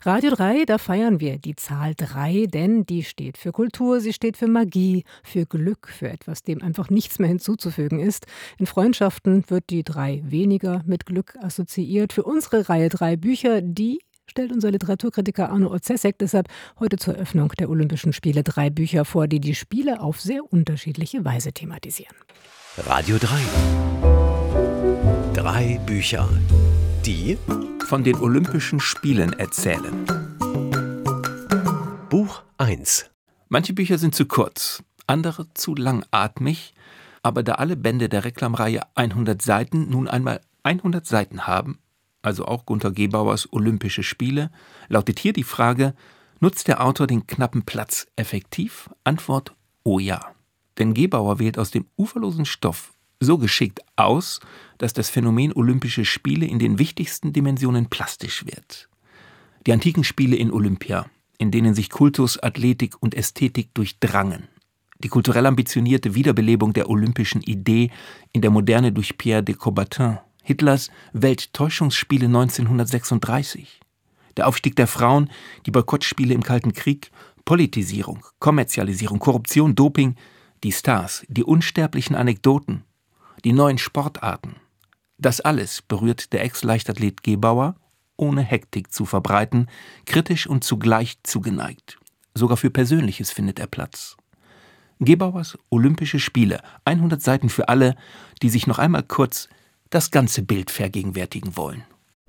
Radio 3, da feiern wir die Zahl 3, denn die steht für Kultur, sie steht für Magie, für Glück, für etwas, dem einfach nichts mehr hinzuzufügen ist. In Freundschaften wird die 3 weniger mit Glück assoziiert. Für unsere Reihe 3 Bücher, die stellt unser Literaturkritiker Arno Otzesek deshalb heute zur Eröffnung der Olympischen Spiele 3 Bücher vor, die die Spiele auf sehr unterschiedliche Weise thematisieren. Radio 3. 3 Bücher, die von den Olympischen Spielen erzählen. Buch 1. Manche Bücher sind zu kurz, andere zu langatmig, aber da alle Bände der Reklamreihe 100 Seiten nun einmal 100 Seiten haben, also auch Günter Gebauers Olympische Spiele, lautet hier die Frage: Nutzt der Autor den knappen Platz effektiv? Antwort: Oh ja. Denn Gebauer wählt aus dem uferlosen Stoff so geschickt aus, dass das Phänomen Olympische Spiele in den wichtigsten Dimensionen plastisch wird. Die antiken Spiele in Olympia, in denen sich Kultus, Athletik und Ästhetik durchdrangen. Die kulturell ambitionierte Wiederbelebung der olympischen Idee in der Moderne durch Pierre de Coubertin. Hitlers Welttäuschungsspiele 1936. Der Aufstieg der Frauen, die Boykottspiele im Kalten Krieg, Politisierung, Kommerzialisierung, Korruption, Doping, die Stars, die unsterblichen Anekdoten, die neuen Sportarten. Das alles berührt der Ex-Leichtathlet Gebauer, ohne Hektik zu verbreiten, kritisch und zugleich zugeneigt. Sogar für Persönliches findet er Platz. Gebauers Olympische Spiele, 100 Seiten für alle, die sich noch einmal kurz das ganze Bild vergegenwärtigen wollen.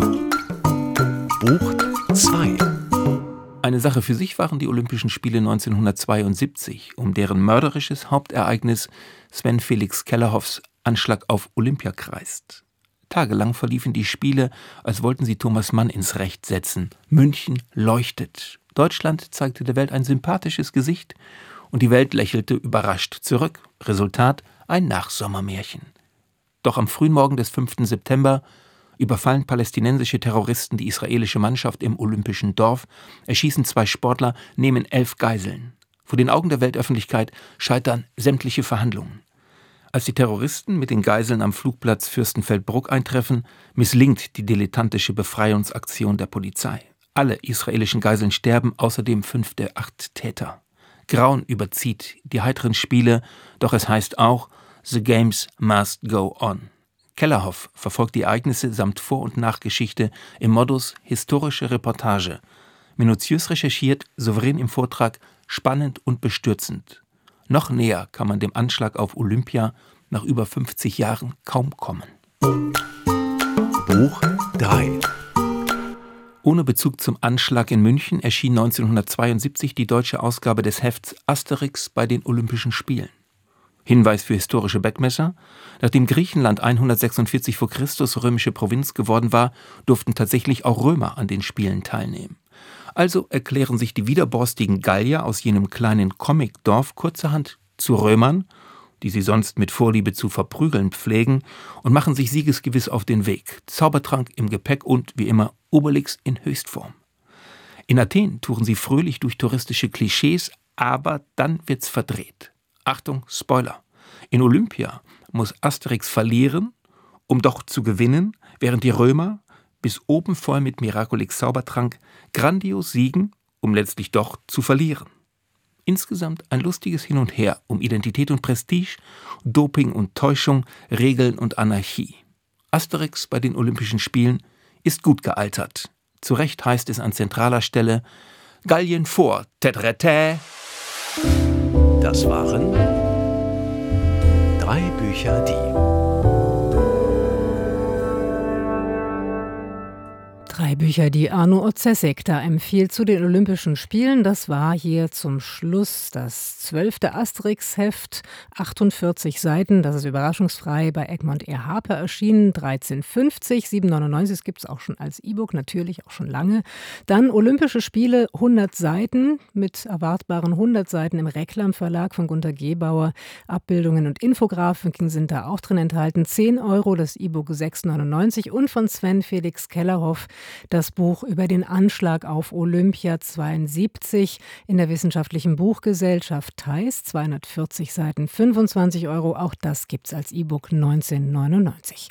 Buch 2. Eine Sache für sich waren die Olympischen Spiele 1972, um deren mörderisches Hauptereignis Sven Felix Kellerhoffs Anschlag auf Olympia kreist. Tagelang verliefen die Spiele, als wollten sie Thomas Mann ins Recht setzen. München leuchtet. Deutschland zeigte der Welt ein sympathisches Gesicht und die Welt lächelte überrascht zurück. Resultat: ein Nachsommermärchen. Doch am frühen Morgen des 5. September überfallen palästinensische Terroristen die israelische Mannschaft im Olympischen Dorf, erschießen 2 Sportler, nehmen 11 Geiseln. Vor den Augen der Weltöffentlichkeit scheitern sämtliche Verhandlungen. Als die Terroristen mit den Geiseln am Flugplatz Fürstenfeldbruck eintreffen, misslingt die dilettantische Befreiungsaktion der Polizei. Alle israelischen Geiseln sterben, außerdem 5 der 8 Täter. Grauen überzieht die heiteren Spiele, doch es heißt auch: The Games must go on. Kellerhoff verfolgt die Ereignisse samt Vor- und Nachgeschichte im Modus historische Reportage. Minutiös recherchiert, souverän im Vortrag, spannend und bestürzend. Noch näher kann man dem Anschlag auf Olympia nach über 50 Jahren kaum kommen. Buch 3. Ohne Bezug zum Anschlag in München erschien 1972 die deutsche Ausgabe des Hefts Asterix bei den Olympischen Spielen. Hinweis für historische Bettmesser: Nachdem Griechenland 146 v. Chr. Römische Provinz geworden war, durften tatsächlich auch Römer an den Spielen teilnehmen. Also erklären sich die widerborstigen Gallier aus jenem kleinen Comicdorf kurzerhand zu Römern, die sie sonst mit Vorliebe zu verprügeln pflegen, und machen sich siegesgewiss auf den Weg. Zaubertrank im Gepäck und, wie immer, Obelix in Höchstform. In Athen touren sie fröhlich durch touristische Klischees, aber dann wird's verdreht. Achtung, Spoiler: In Olympia muss Asterix verlieren, um doch zu gewinnen, während die Römer bis oben voll mit Miraculix Zaubertrank grandios siegen, um letztlich doch zu verlieren. Insgesamt ein lustiges Hin und Her um Identität und Prestige, Doping und Täuschung, Regeln und Anarchie. Asterix bei den Olympischen Spielen ist gut gealtert. Zu Recht heißt es an zentraler Stelle: Gallien vor, täträtä. Das waren 3 Bücher, die 3 Bücher, die Arno Otzesek da empfiehlt zu den Olympischen Spielen. Das war hier zum Schluss das 12. Asterix-Heft, 48 Seiten. Das ist überraschungsfrei bei Egmont E. Harper erschienen, 13,50, 7,99. Das gibt es auch schon als E-Book, natürlich auch schon lange. Dann Olympische Spiele, 100 Seiten, mit erwartbaren 100 Seiten im Reklam Verlag von Günter Gebauer. Abbildungen und Infografiken sind da auch drin enthalten. 10 €, das E-Book 6,99. Und von Sven Felix Kellerhoff das Buch über den Anschlag auf Olympia 72 in der Wissenschaftlichen Buchgesellschaft Theis, 240 Seiten, 25 €. Auch das gibt's als E-Book 19,99.